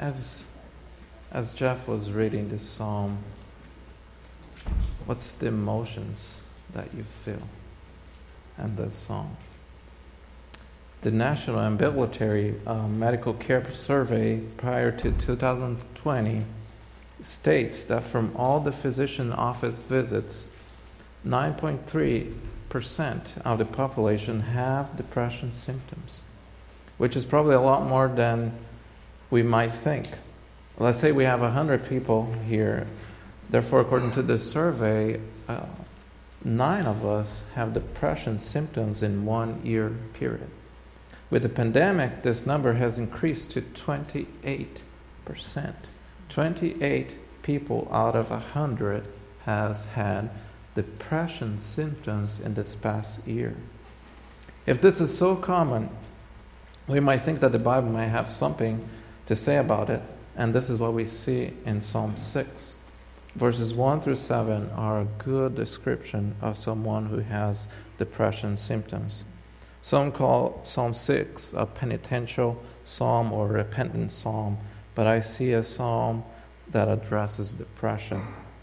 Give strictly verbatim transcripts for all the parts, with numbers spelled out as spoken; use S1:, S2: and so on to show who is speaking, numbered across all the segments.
S1: As as Jeff was reading this psalm, what's the emotions that you feel in this psalm? The National Ambulatory uh, Medical Care Survey prior to two thousand twenty states that from all the physician office visits, nine point three percent of the population have depression symptoms, which is probably a lot more than we might think. Let's say we have one hundred people here. Therefore, according to this survey, uh, nine of us have depression symptoms in one year period. With the pandemic, this number has increased to twenty-eight percent. twenty-eight people out of one hundred has had depression symptoms in this past year. If this is so common, we might think that the Bible might have something to say about it, and this is what we see in Psalm six. Verses one through seven are a good description of someone who has depression symptoms. Some call Psalm six a penitential psalm or repentant psalm, but I see a psalm that addresses depression.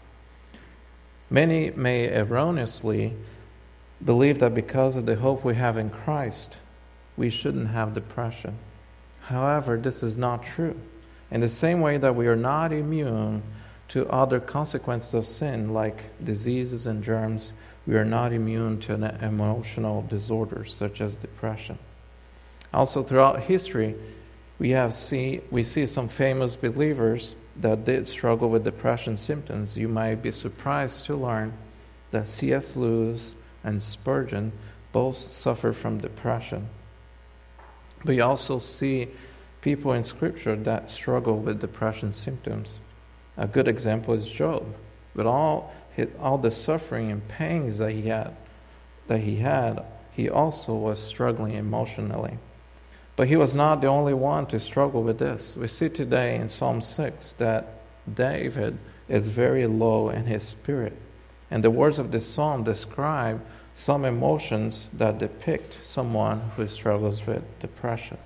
S1: Many may erroneously believe that because of the hope we have in Christ, we shouldn't have depression. However, this is not true. In the same way that we are not immune to other consequences of sin, like diseases and germs, we are not immune to emotional disorders such as depression. Also, throughout history, we have see we see some famous believers that did struggle with depression symptoms. You might be surprised to learn that C S Lewis and Spurgeon both suffer from depression. We also see people in Scripture that struggle with depression symptoms. A good example is Job. With all his, all the suffering and pains that he had, that he had, he also was struggling emotionally. But he was not the only one to struggle with this. We see today in Psalm six that David is very low in his spirit. And the words of this psalm describe some emotions that depict someone who struggles with depression.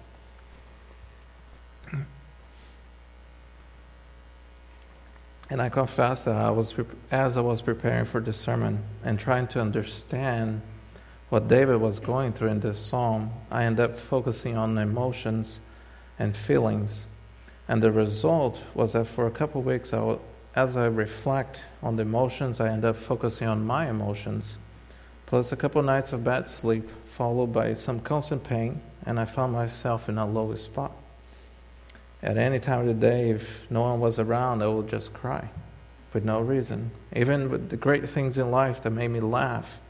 S1: And I confess that I was, as I was preparing for this sermon and trying to understand what David was going through in this psalm, I ended up focusing on emotions and feelings. And the result was that for a couple of weeks, I will, as I reflect on the emotions, I end up focusing on my emotions, plus a couple of nights of bad sleep, followed by some constant pain, and I found myself in a low spot. At any time of the day, if no one was around, I would just cry for no reason. Even with the great things in life that made me laugh,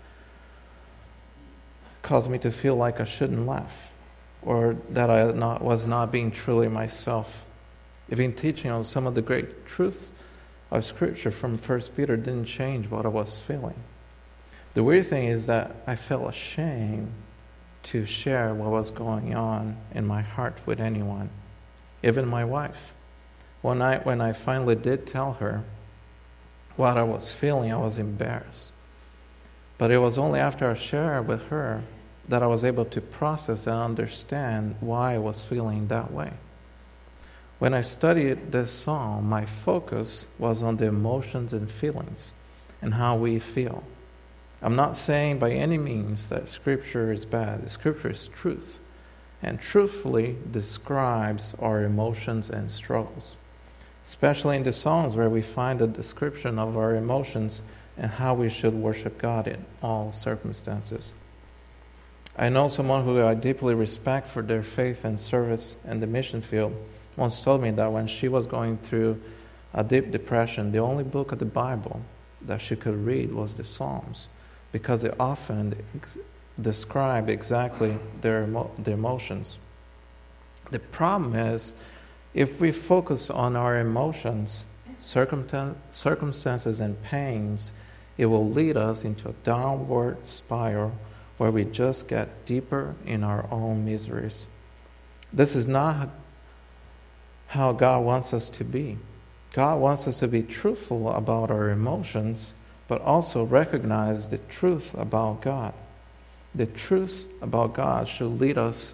S1: caused me to feel like I shouldn't laugh, or that I not, was not being truly myself. Even teaching on some of the great truths of Scripture from First Peter didn't change what I was feeling. The weird thing is that I felt ashamed to share what was going on in my heart with anyone, even my wife. One night when I finally did tell her what I was feeling, I was embarrassed. But it was only after I shared with her that I was able to process and understand why I was feeling that way. When I studied this psalm, my focus was on the emotions and feelings and how we feel. I'm not saying by any means that Scripture is bad. The Scripture is truth, and truthfully describes our emotions and struggles, especially in the Psalms where we find a description of our emotions and how we should worship God in all circumstances. I know someone who I deeply respect for their faith and service in the mission field once told me that when she was going through a deep depression, the only book of the Bible that she could read was the Psalms, because it often ex- describe exactly their emo- their emotions. The problem is, if we focus on our emotions, circumtan- circumstances, and pains, it will lead us into a downward spiral where we just get deeper in our own miseries. This is not how God wants us to be. God wants us to be truthful about our emotions, but also recognize the truth about God. The truth about God should lead us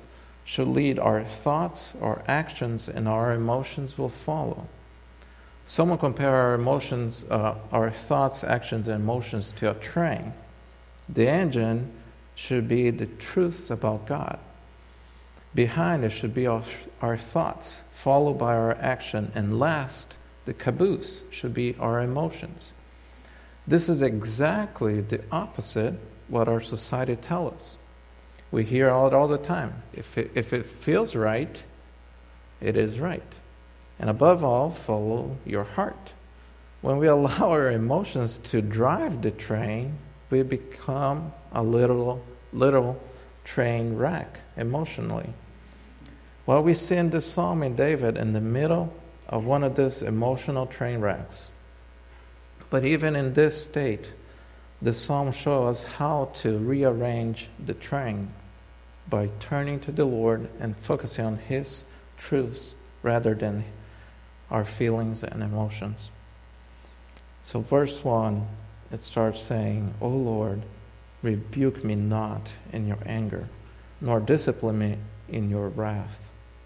S1: should lead our thoughts, our actions, and our emotions will follow. Someone compare our emotions, uh, our thoughts, actions, and emotions to a train. The engine should be the truths about God. Behind it should be our, our thoughts, followed by our action, and last, the caboose should be our emotions. This is exactly the opposite what our society tells us. We hear it all the time. If it, if it feels right, it is right. And above all, follow your heart. When we allow our emotions to drive the train, we become a little, little train wreck emotionally. Well, we see in this psalm in David in the middle of one of these emotional train wrecks. But even in this state, the psalm shows us how to rearrange the train by turning to the Lord and focusing on His truths rather than our feelings and emotions. So verse one, it starts saying, O Lord, rebuke me not in your anger, nor discipline me in your wrath.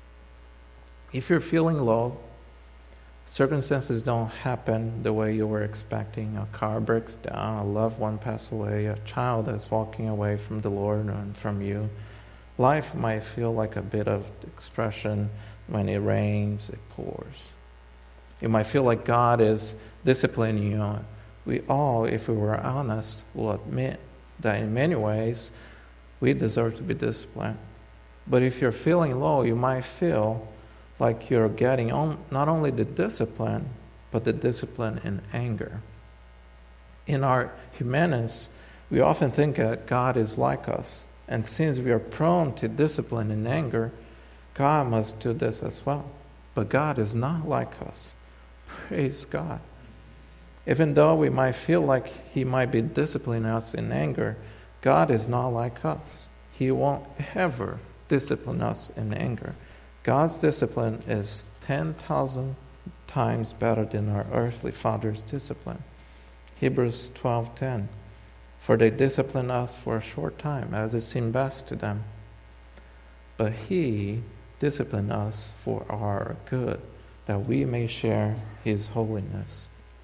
S1: If you're feeling low, circumstances don't happen the way you were expecting. A car breaks down, a loved one passes away, a child is walking away from the Lord and from you. Life might feel like a bit of expression. When it rains, it pours. You might feel like God is disciplining you. We all, if we were honest, will admit that in many ways we deserve to be disciplined. But if you're feeling low, you might feel like you're getting on, not only the discipline, but the discipline in anger. In our humanity, we often think that God is like us. And since we are prone to discipline and anger, God must do this as well. But God is not like us. Praise God. Even though we might feel like He might be disciplining us in anger, God is not like us. He won't ever discipline us in anger. God's discipline is ten thousand times better than our earthly father's discipline. Hebrews twelve ten. For they discipline us for a short time, as it seemed best to them. But He disciplined us for our good, that we may share His holiness.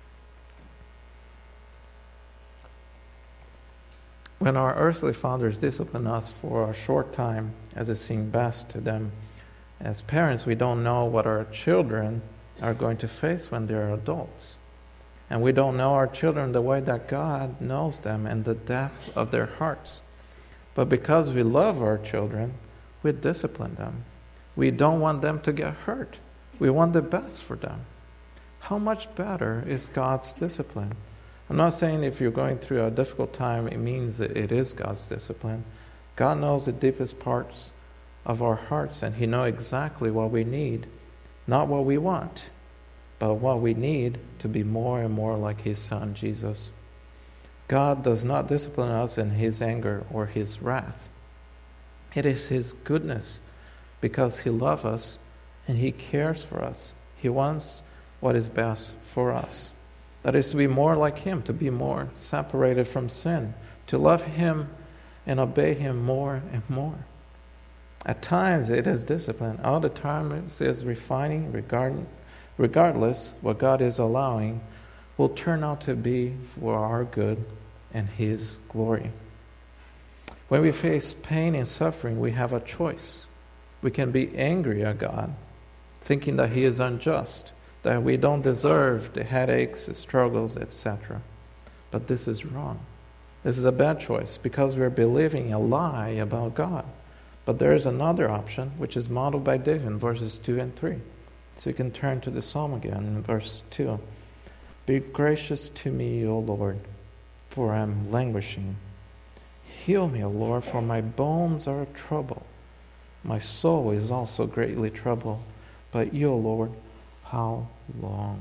S1: When our earthly fathers discipline us for a short time, as it seemed best to them, as parents, we don't know what our children are going to face when they're adults. And we don't know our children the way that God knows them and the depth of their hearts. But because we love our children, we discipline them. We don't want them to get hurt. We want the best for them. How much better is God's discipline? I'm not saying if you're going through a difficult time, it means that it is God's discipline. God knows the deepest parts of our hearts, and He knows exactly what we need, not what we want, but what we need to be more and more like His Son, Jesus. God does not discipline us in His anger or His wrath. It is His goodness, because He loves us and He cares for us. He wants what is best for us. That is to be more like Him, to be more separated from sin, to love Him and obey Him more and more. At times it is discipline. All the time it is refining, regarding, regardless what God is allowing, will turn out to be for our good and His glory. When we face pain and suffering, we have a choice. We can be angry at God, thinking that He is unjust, that we don't deserve the headaches, the struggles, et cetera. But this is wrong. This is a bad choice because we're believing a lie about God. But there is another option, which is modeled by David in verses two and three. So you can turn to the psalm again in verse two. Be gracious to me, O Lord, for I am languishing. Heal me, O Lord, for my bones are troubled. My soul is also greatly troubled. But you, O Lord, how long?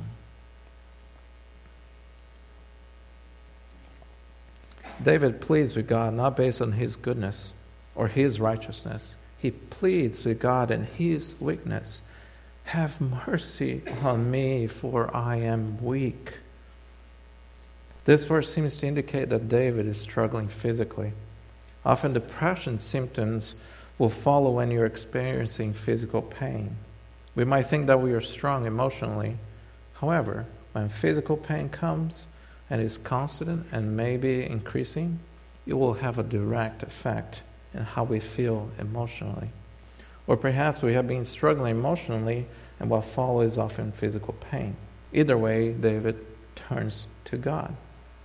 S1: David pleads with God not based on his goodness or his righteousness. He pleads with God in his weakness. Have mercy on me, for I am weak. This verse seems to indicate that David is struggling physically. Often depression symptoms will follow when you're experiencing physical pain. We might think that we are strong emotionally. However, when physical pain comes and is constant and maybe increasing, it will have a direct effect in how we feel emotionally. Or perhaps we have been struggling emotionally, and what follows is often physical pain. Either way, David turns to God.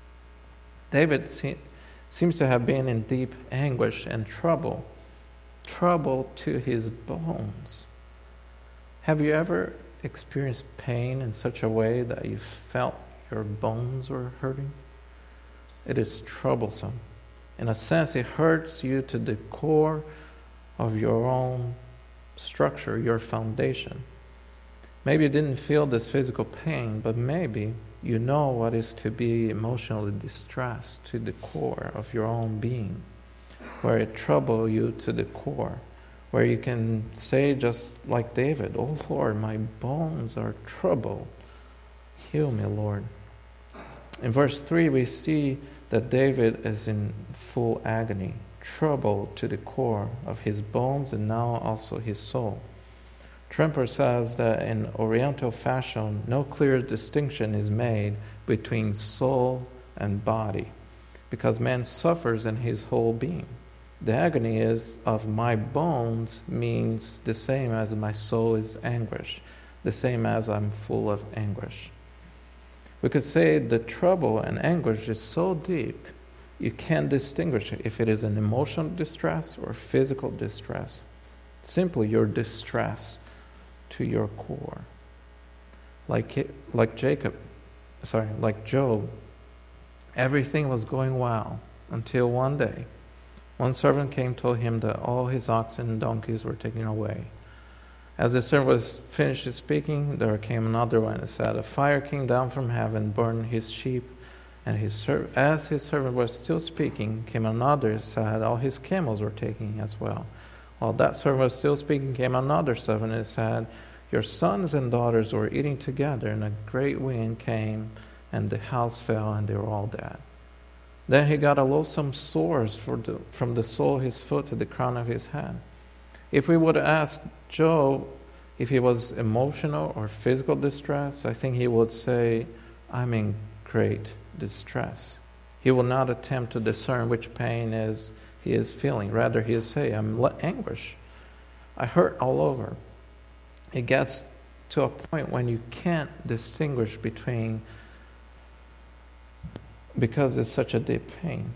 S1: David se- seems to have been in deep anguish and trouble, trouble to his bones. Have you ever experienced pain in such a way that you felt your bones were hurting? It is troublesome. In a sense, it hurts you to the core of your own structure, your foundation. Maybe you didn't feel this physical pain, but maybe you know what is to be emotionally distressed to the core of your own being, where it troubles you to the core, where you can say just like David, "Oh Lord, my bones are troubled. Heal me, Lord." In verse three, we see that David is in full agony, troubled to the core of his bones and now also his soul. Tremper says that in Oriental fashion, no clear distinction is made between soul and body, because man suffers in his whole being. The agony is of my bones means the same as my soul is anguish, the same as I'm full of anguish. We could say the trouble and anguish is so deep, you can't distinguish if it is an emotional distress or physical distress. Simply your distress to your core. Like like Jacob, sorry, like Job, everything was going well until one day, one servant came told him that all his oxen and donkeys were taken away. As the servant was finished speaking, there came another one and said, "A fire came down from heaven, burned his sheep." And his ser- as his servant was still speaking, came another and said, "All his camels were taken as well." While that servant was still speaking, came another servant and said, "Your sons and daughters were eating together, and a great wind came, and the house fell, and they were all dead." Then he got a loathsome sores for the, from the sole of his foot to the crown of his head. If we would ask Job if he was emotional or physical distress, I think he would say, "I'm in great distress." He will not attempt to discern which pain is he is feeling. Rather, he will say, "I'm anguish. I hurt all over." It gets to a point when you can't distinguish between, because it's such a deep pain.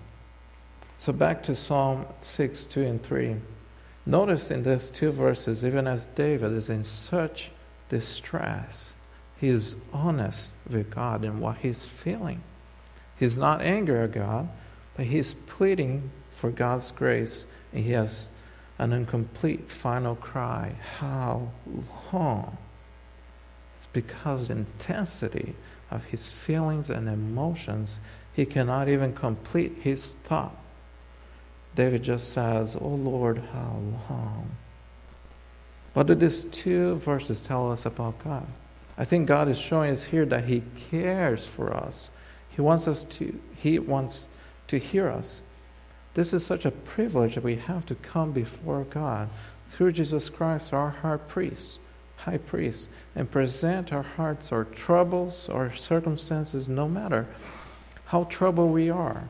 S1: So back to Psalm six, two and three. Notice in these two verses, even as David is in such distress, he is honest with God in what he's feeling. He's not angry at God, but he's pleading for God's grace, and he has an incomplete final cry. How long? It's because the intensity of his feelings and emotions, he cannot even complete his thought. David just says, "Oh Lord, how long?" What do these two verses tell us about God? I think God is showing us here that he cares for us. He wants us to, he wants to hear us. This is such a privilege that we have to come before God through Jesus Christ, our high priest, high priest, and present our hearts, our troubles, our circumstances, no matter how troubled we are.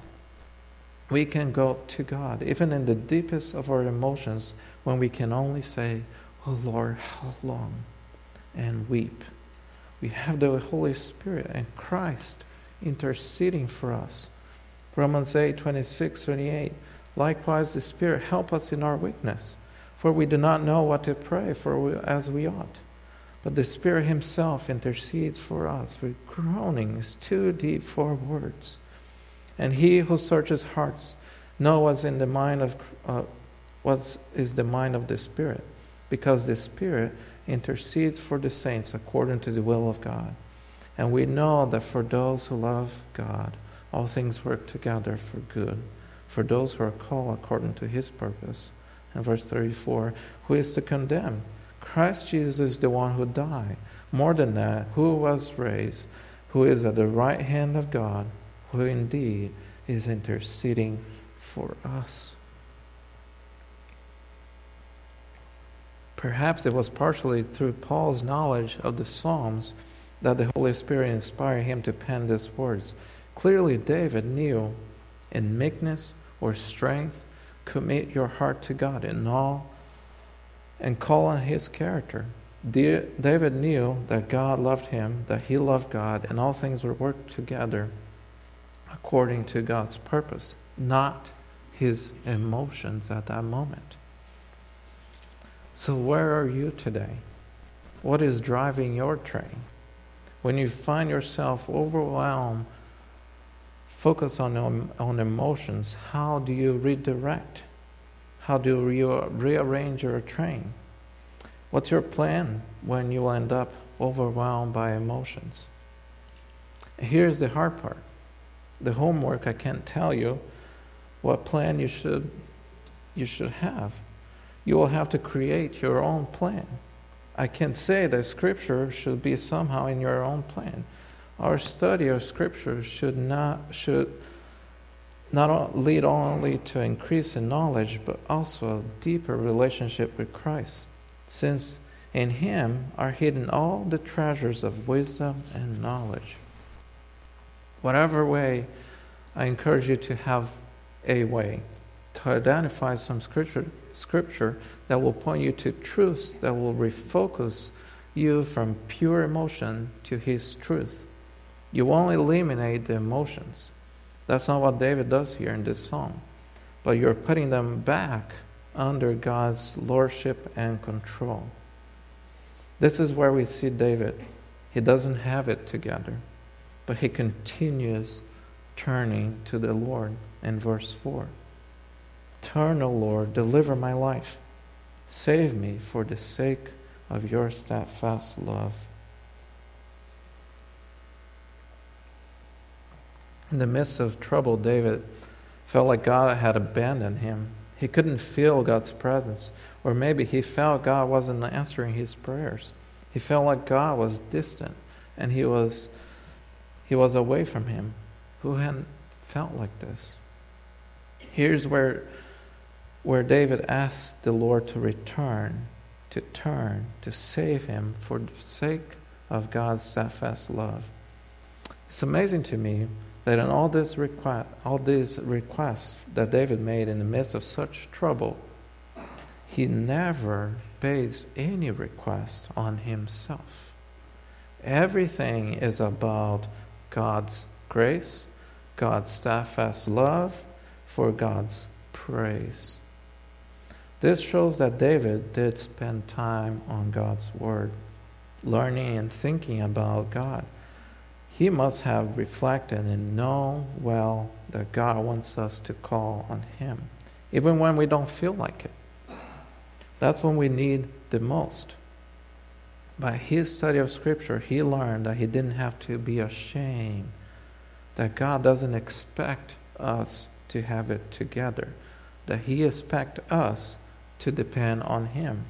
S1: We can go to God, even in the deepest of our emotions, when we can only say, "Oh Lord, how long?" and weep. We have the Holy Spirit and Christ interceding for us. Romans eight, twenty-six, twenty-eight. Likewise, the Spirit help us in our weakness, for we do not know what to pray for as we ought. But the Spirit himself intercedes for us with groanings too deep for words. And he who searches hearts knows what's in the mind of uh, what is the mind of the Spirit, because the Spirit intercedes for the saints according to the will of God. And we know that for those who love God, all things work together for good, for those who are called according to his purpose. And verse thirty-four, who is to condemn? Christ Jesus is the one who died. More than that, who was raised, who is at the right hand of God, who indeed is interceding for us. Perhaps it was partially through Paul's knowledge of the Psalms that the Holy Spirit inspired him to pen these words. Clearly, David knew in meekness or strength, commit your heart to God in all and call on His character. David knew that God loved him, that he loved God, and all things would work together according to God's purpose, not his emotions at that moment. So where are you today? What is driving your train? When you find yourself overwhelmed, focus on, on emotions, how do you redirect? How do you rearrange your train? What's your plan when you end up overwhelmed by emotions? Here's the hard part. The homework, I can't tell you what plan you should you should have. You will have to create your own plan. I can say that Scripture should be somehow in your own plan. Our study of Scripture should not should not lead only to increase in knowledge, but also a deeper relationship with Christ, since in Him are hidden all the treasures of wisdom and knowledge. Whatever way, I encourage you to have a way to identify some scripture, scripture that will point you to truths that will refocus you from pure emotion to His truth. You won't eliminate the emotions. That's not what David does here in this psalm. But you're putting them back under God's lordship and control. This is where we see David. He doesn't have it together, but he continues turning to the Lord in verse four. Turn, O Lord, deliver my life. Save me for the sake of your steadfast love. In the midst of trouble, David felt like God had abandoned him. He couldn't feel God's presence. Or maybe he felt God wasn't answering his prayers. He felt like God was distant and he was he was away from him. Who hadn't felt like this? Here's where where David asked the Lord to return, to turn, to save him for the sake of God's steadfast love. It's amazing to me that in all this request, all these requests that David made in the midst of such trouble, he never based any request on himself. Everything is about God's grace, God's steadfast love, for God's praise. This shows that David did spend time on God's word, learning and thinking about God. He must have reflected and known well that God wants us to call on Him, even when we don't feel like it. That's when we need the most. By his study of Scripture, he learned that he didn't have to be ashamed, that God doesn't expect us to have it together, that He expects us to depend on Him.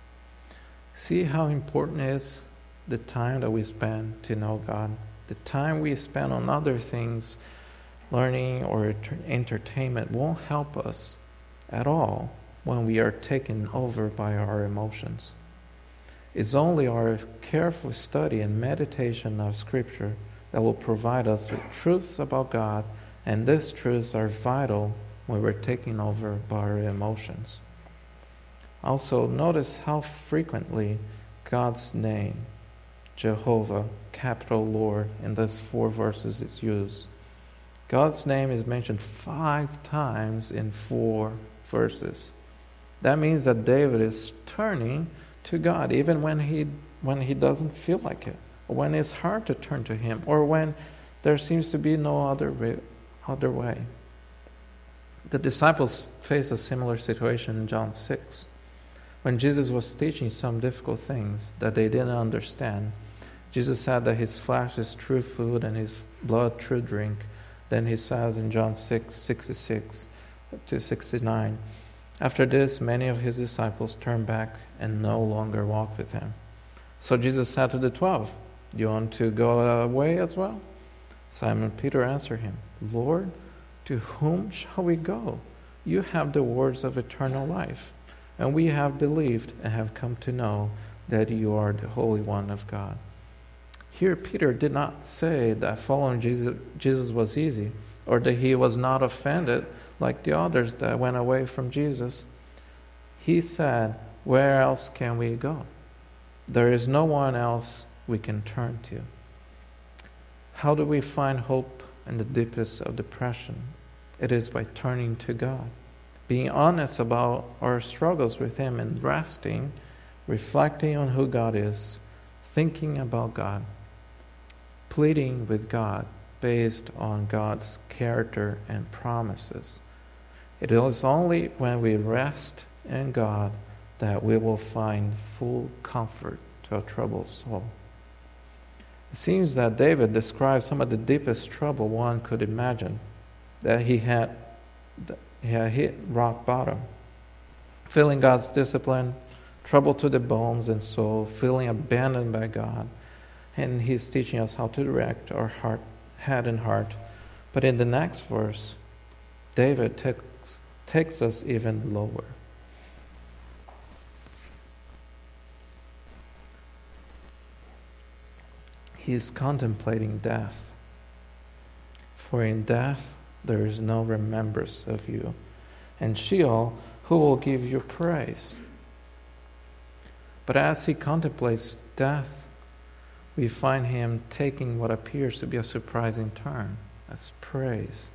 S1: See how important is the time that we spend to know God. The time we spend on other things, learning or entertainment, won't help us at all when we are taken over by our emotions. It's only our careful study and meditation of Scripture that will provide us with truths about God, and these truths are vital when we're taken over by our emotions. Also, notice how frequently God's name, Jehovah, capital Lord, in these four verses is used. God's name is mentioned five times in four verses. That means that David is turning to God, even when he when he doesn't feel like it, or when it's hard to turn to Him, or when there seems to be no other way, other way. The disciples faced a similar situation in John six, when Jesus was teaching some difficult things that they didn't understand. Jesus said that His flesh is true food and His blood true drink. Then He says in John six, sixty-six to sixty-nine, after this, many of His disciples turned back and no longer walked with Him. So Jesus said to the twelve, "You want to go away as well?" Simon Peter answered Him, "Lord, to whom shall we go? You have the words of eternal life. and we have believed and have come to know that you are the Holy One of God." Here, Peter did not say that following Jesus, Jesus was easy, or that he was not offended like the others that went away from Jesus. He said, "Where else can we go? There is no one else we can turn to." How do we find hope in the deepest of depression? It is by turning to God, being honest about our struggles with Him, and resting, reflecting on who God is, thinking about God, pleading with God based on God's character and promises. It is only when we rest in God that we will find full comfort to a troubled soul. It seems that David describes some of the deepest trouble one could imagine, that he had, that he had hit rock bottom, feeling God's discipline, trouble to the bones and soul, feeling abandoned by God. And he's teaching us how to direct our heart, head and heart. But in the next verse, David takes, takes us even lower. He is contemplating death. "For in death there is no remembrance of you, and Sheol, who will give you praise?" But as he contemplates death, we find him taking what appears to be a surprising turn as praise.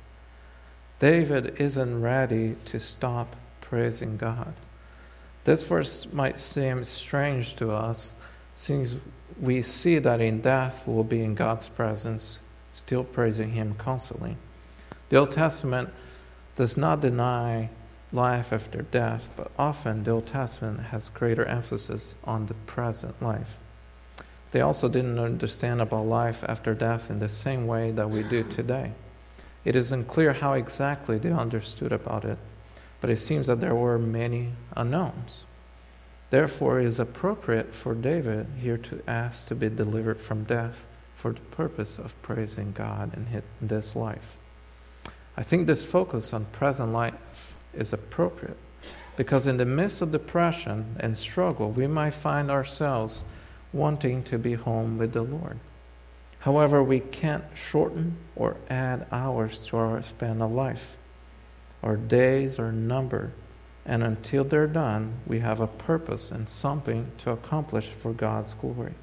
S1: David isn't ready to stop praising God. This verse might seem strange to us, since we see that in death we will be in God's presence, still praising Him constantly. The Old Testament does not deny life after death, but often the Old Testament has greater emphasis on the present life. They also didn't understand about life after death in the same way that we do today. It isn't clear how exactly they understood about it, but it seems that there were many unknowns. Therefore, it is appropriate for David here to ask to be delivered from death for the purpose of praising God in this life. I think this focus on present life is appropriate because in the midst of depression and struggle, we might find ourselves wanting to be home with the Lord. However, we can't shorten or add hours to our span of life. Our days are numbered, and until they're done, we have a purpose and something to accomplish for God's glory.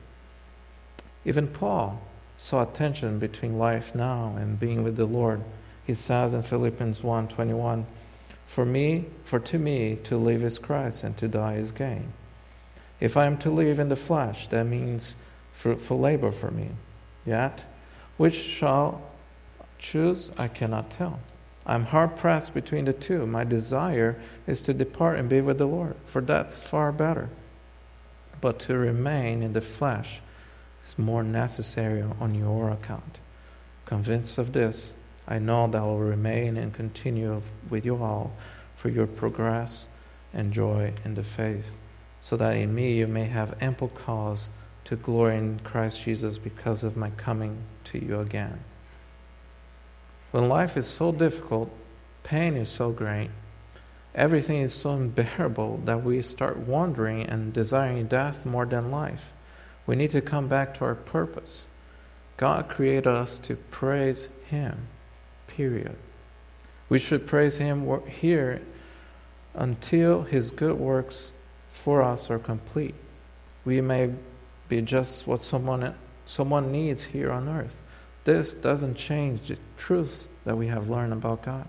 S1: Even Paul saw a tension between life now and being with the Lord. He says in Philippians one twenty-one, For me, for to me to live is Christ and to die is gain. If I am to live in the flesh, that means fruitful labor for me. Yet, which shall choose, I cannot tell. I am hard-pressed between the two. My desire is to depart and be with the Lord, for that's far better. But to remain in the flesh is more necessary on your account. Convinced of this, I know that I will remain and continue with you all for your progress and joy in the faith, so that in me you may have ample cause to glory in Christ Jesus because of my coming to you again. When life is so difficult, pain is so great, everything is so unbearable that we start wondering and desiring death more than life, we need to come back to our purpose. God created us to praise Him, period. We should praise Him here until His good works for us are complete. We may be just what someone someone needs here on earth. This doesn't change the truth that we have learned about God.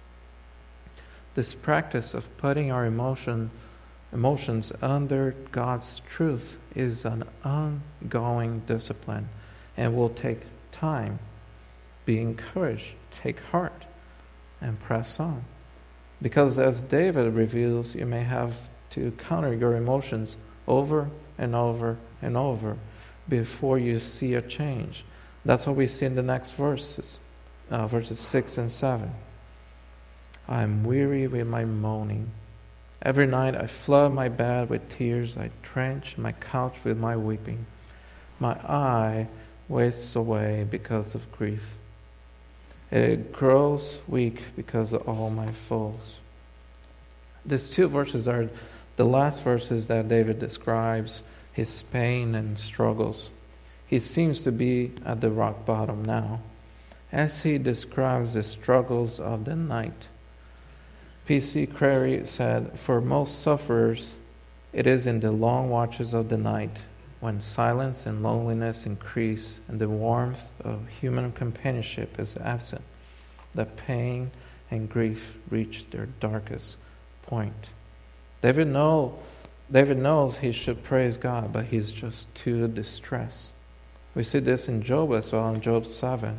S1: This practice of putting our emotion, emotions under God's truth is an ongoing discipline and will take time. Be encouraged, take heart, and press on. Because as David reveals, you may have to counter your emotions over and over and over before you see a change. That's what we see in the next verses, uh, verses six and seven. I am weary with my moaning. Every night I flood my bed with tears. I drench my couch with my weeping. My eye wastes away because of grief. It grows weak because of all my foes. These two verses are The last verse is that David describes his pain and struggles. He seems to be at the rock bottom now, as he describes the struggles of the night. P C Crary said, "For most sufferers, it is in the long watches of the night, when silence and loneliness increase and the warmth of human companionship is absent, that pain and grief reach their darkest point." David know, David knows he should praise God, but he's just too distressed. We see this in Job as well, in Job seven,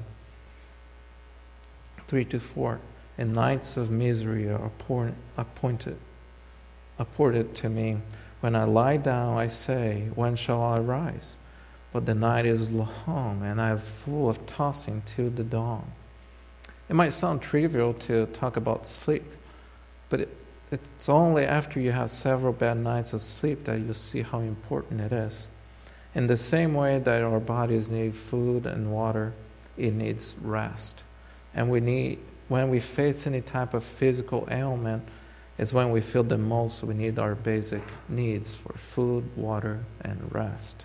S1: three to four. "And nights of misery are appointed, appointed to me. When I lie down, I say, when shall I rise? But the night is long, and I am full of tossing till the dawn." It might sound trivial to talk about sleep, but it, it's only after you have several bad nights of sleep that you see how important it is. In the same way that our bodies need food and water, it needs rest. And we need, when we face any type of physical ailment, is when we feel the most we need our basic needs for food, water, and rest.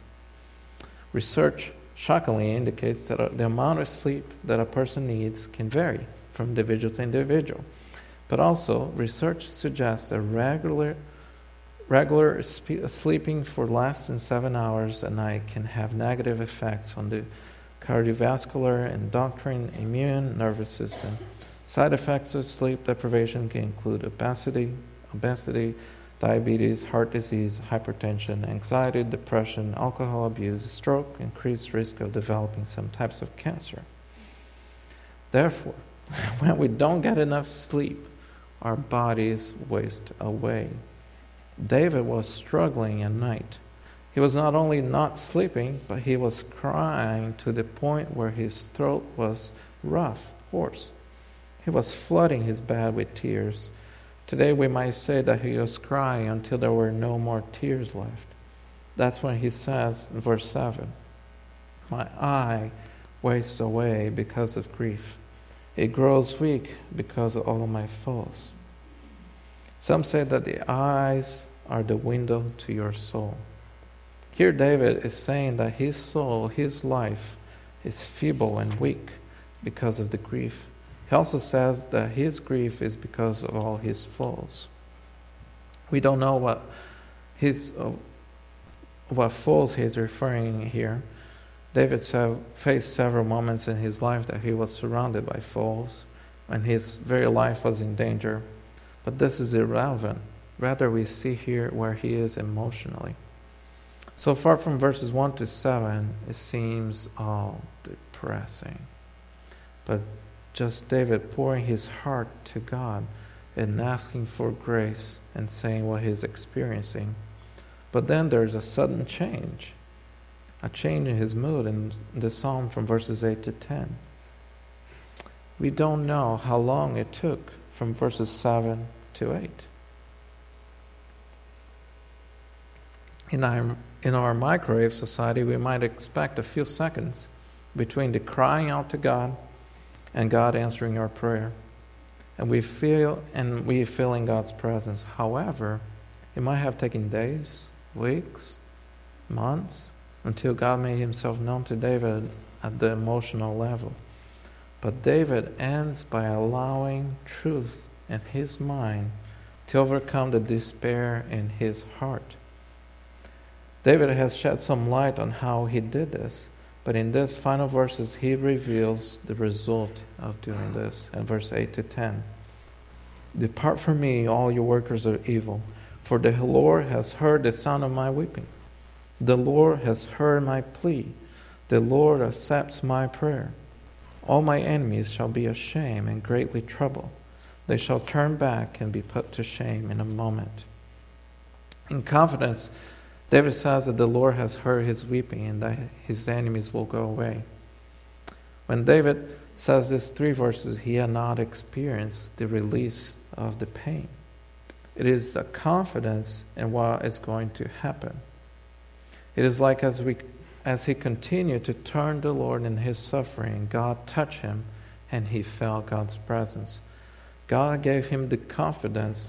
S1: Research shockingly indicates that the amount of sleep that a person needs can vary from individual to individual. But also, research suggests that regular, regular spe- sleeping for less than seven hours a night can have negative effects on the cardiovascular, endocrine, immune, nervous system. Side effects of sleep deprivation can include obesity, obesity, diabetes, heart disease, hypertension, anxiety, depression, alcohol abuse, stroke, increased risk of developing some types of cancer. Therefore, when we don't get enough sleep, our bodies waste away. David was struggling at night. He was not only not sleeping, but he was crying to the point where his throat was rough, hoarse. He was flooding his bed with tears. Today we might say that he was crying until there were no more tears left. That's when he says in verse seven, "My eye wastes away because of grief. It grows weak because of all my foes." Some say that the eyes are the window to your soul. Here David is saying that his soul, his life, is feeble and weak because of the grief. He also says that his grief is because of all his foes. We don't know what his uh, what foes he's referring here. David faced several moments in his life that he was surrounded by foes, and his very life was in danger. But this is irrelevant. Rather, we see here where he is emotionally. So far from verses one to seven, it seems all depressing. But just David pouring his heart to God and asking for grace and saying what he's experiencing. But then there's a sudden change, a change in his mood in the psalm from verses eight to ten. We don't know how long it took from verses seven to eight. In our, in our microwave society, we might expect a few seconds between the crying out to God and God answering our prayer. And we feel and we feel in God's presence. However, it might have taken days, weeks, months, until God made himself known to David at the emotional level. But David ends by allowing truth in his mind to overcome the despair in his heart. David has shed some light on how he did this, but in these final verses he reveals the result of doing this in verse eight to ten. "Depart from me, all you workers of evil, for the Lord has heard the sound of my weeping. The Lord has heard my plea. The Lord accepts my prayer. All my enemies shall be ashamed and greatly troubled. They shall turn back and be put to shame in a moment." In confidence, David says that the Lord has heard his weeping and that his enemies will go away. When David says these three verses, he had not experienced the release of the pain. It is a confidence in what is going to happen. It is like as we, as he continued to turn to the Lord in his suffering, God touched him and he felt God's presence. God gave him the confidence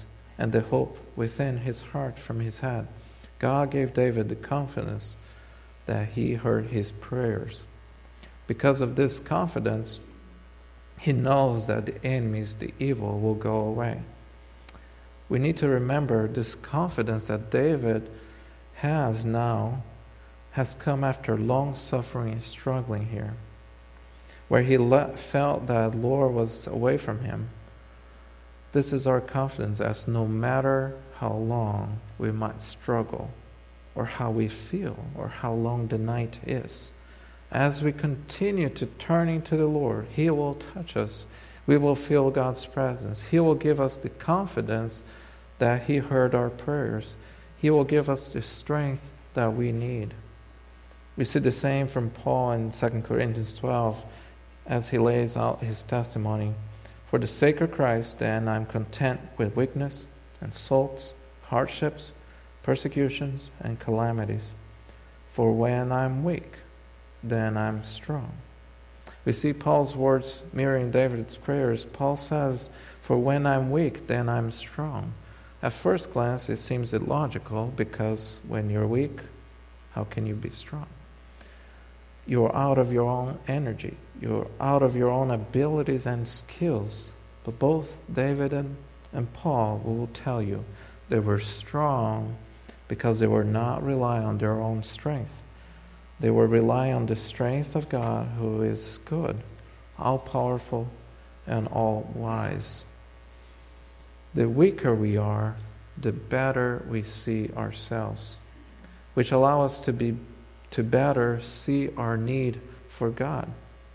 S1: and the hope within his heart from his head. God gave David the confidence that he heard his prayers. Because of this confidence, he knows that the enemies, the evil, will go away. We need to remember this confidence that David has now has come after long suffering and struggling here, where he le- felt that the Lord was away from him. This is our confidence, as no matter how long we might struggle, or how we feel, or how long the night is, as we continue to turning to the Lord, He will touch us. We will feel God's presence. He will give us the confidence that He heard our prayers. He will give us the strength that we need. We see the same from Paul in Second Corinthians twelve as he lays out his testimony. For the sake of Christ, then, I am content with weakness, insults, hardships, persecutions, and calamities. For when I am weak, then I am strong. We see Paul's words mirroring David's prayers. Paul says, for when I'm weak, then I'm strong. At first glance, it seems illogical, because when you're weak, how can you be strong? You're out of your own energy. You're out of your own abilities and skills. But both David and, and Paul will tell you they were strong because they were not relying on their own strength. They were relying on the strength of God, who is good, all-powerful, and all-wise. The weaker we are, the better we see ourselves, which allow us to be to better see our need for God.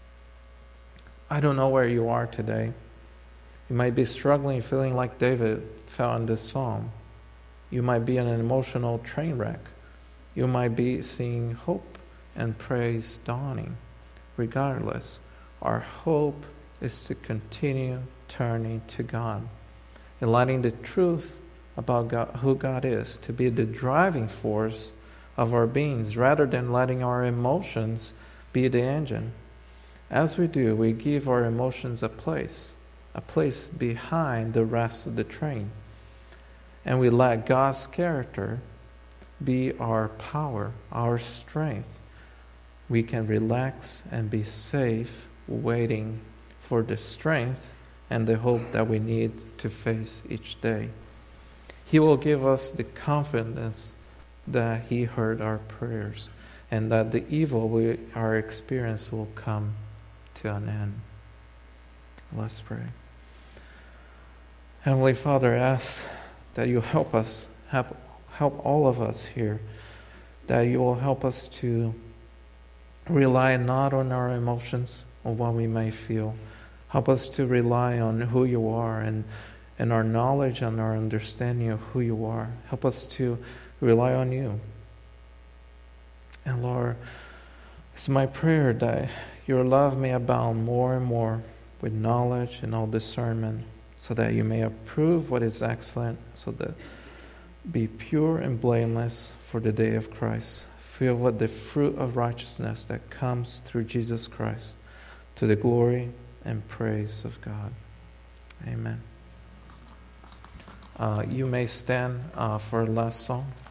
S1: I don't know where you are today. You might be struggling, feeling like David felt in this psalm. You might be in an emotional train wreck. You might be seeing hope and praise dawning. Regardless, our hope is to continue turning to God and letting the truth about God, who God is, to be the driving force of our beings, rather than letting our emotions be the engine. As we do, we give our emotions a place, a place behind the rest of the train. And we let God's character be our power, our strength. We can relax and be safe, waiting for the strength and the hope that we need to face each day. He will give us the confidence that He heard our prayers, and that the evil we are experiencing will come to an end. Let's pray. Heavenly Father, I ask that you help us, help, help all of us here, that you will help us to rely not on our emotions, on what we may feel. Help us to rely on who you are, and, and our knowledge and our understanding of who you are. Help us to rely on you. And Lord, it's my prayer that your love may abound more and more with knowledge and all discernment, so that you may approve what is excellent, so that be pure and blameless for the day of Christ, filled with the fruit of righteousness that comes through Jesus Christ, to the glory and praise of God. Amen. Uh, you may stand uh, for a last song.